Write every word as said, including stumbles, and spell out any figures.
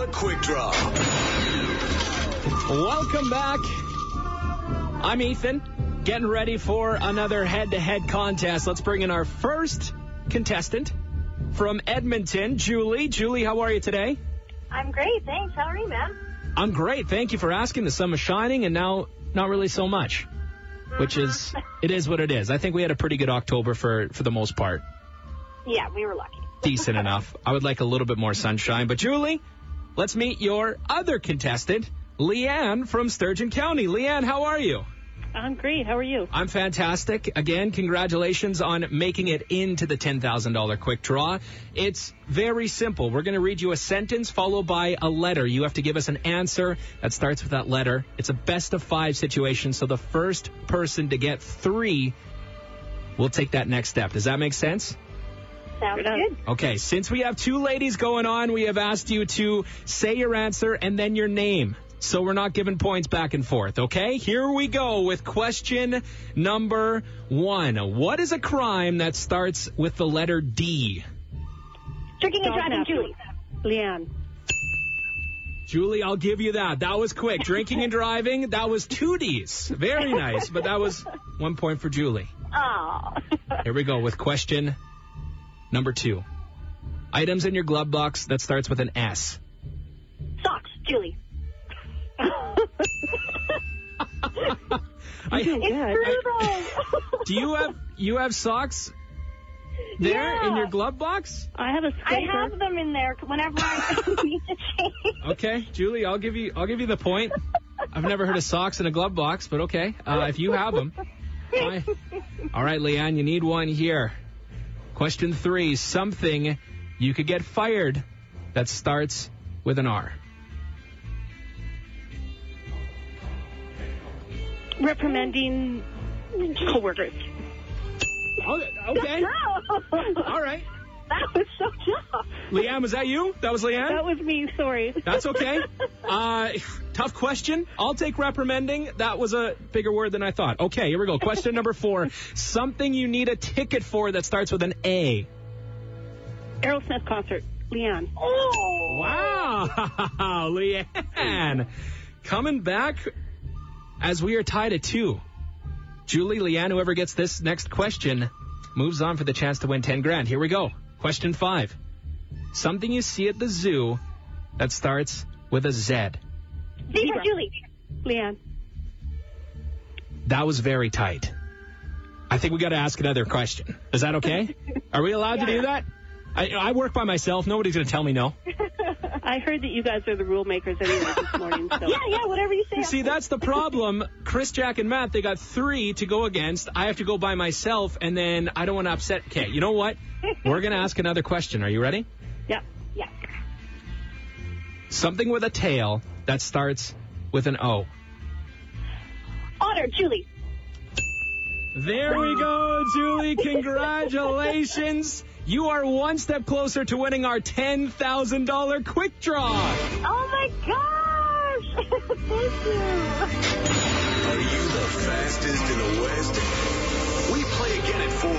Quick Draw. Welcome back. I'm Ethan, getting ready for another head-to-head contest. Let's bring in our first contestant from Edmonton, Julie. Julie, how are you today? I'm great, thanks. How are you, man? I'm great. Thank you for asking. The sun was shining, and now not really so much, which is, it is what it is. I think we had a pretty good October for, for the most part. Yeah, we were lucky. Decent enough. I would like a little bit more sunshine. But, Julie, let's meet your other contestant, Leanne from Sturgeon County. Leanne, how are you? I'm great. How are you? I'm fantastic. Again, congratulations on making it into the ten thousand dollars quick draw. It's very simple. We're going to read you a sentence followed by a letter. You have to give us an answer that starts with that letter. It's a best of five situation, so the first person to get three will take that next step. Does that make sense? Sounds good. Okay, since we have two ladies going on, we have asked you to say your answer and then your name. So we're not giving points back and forth, okay? Here we go with question number one. What is a crime that starts with the letter D? Drinking and driving, Julie. Leanne. Julie, I'll give you that. That was quick. Drinking and driving, that was two Ds. Very nice, but that was one point for Julie. Oh. Here we go with question number two. Items in your glove box that starts with an S. Socks, Julie. I, It's I, do you have you have socks there Yeah. in your glove box? I have a I skater. have them in there whenever I need to change. Okay, Julie, I'll give you I'll give you the point. I've never heard of socks in a glove box, but okay, uh, if you have them. Fine. All right, Leanne, you need one here. Question three: something you could get fired that starts with an R. Reprimanding coworkers. Okay. All right. That was so tough. Leanne, was that you? That was Leanne? That was me. Sorry. That's okay. Uh, tough question. I'll take reprimanding. That was a bigger word than I thought. Okay, here we go. Question number four. Something you need a ticket for that starts with an A. Aerosmith concert. Leanne. Oh. Wow. Leanne. Coming back as we are tied at two. Julie, Leanne, whoever gets this next question moves on for the chance to win ten grand. Here we go. Question five. Something you see at the zoo that starts with a Z. Zebra, Julie. Leanne. That was very tight. I think we got to ask another question. Is that okay? Are we allowed Yeah. to do that? I, I work by myself. Nobody's going to tell me no. I heard that you guys are the rule makers anyway this morning. So. Yeah, yeah, whatever you say. See, that's the problem. Chris, Jack, and Matt, they got three to go against. I have to go by myself, and then I don't want to upset. Okay, you know what? We're going to ask another question. Are you ready? Yeah. Yeah. Something with a tail that starts with an O. Otter, Julie. There we go, Julie. Congratulations. You are one step closer to winning our ten thousand dollars quick draw. Oh, my gosh. Thank you. Are you the fastest in the West? We play again at four.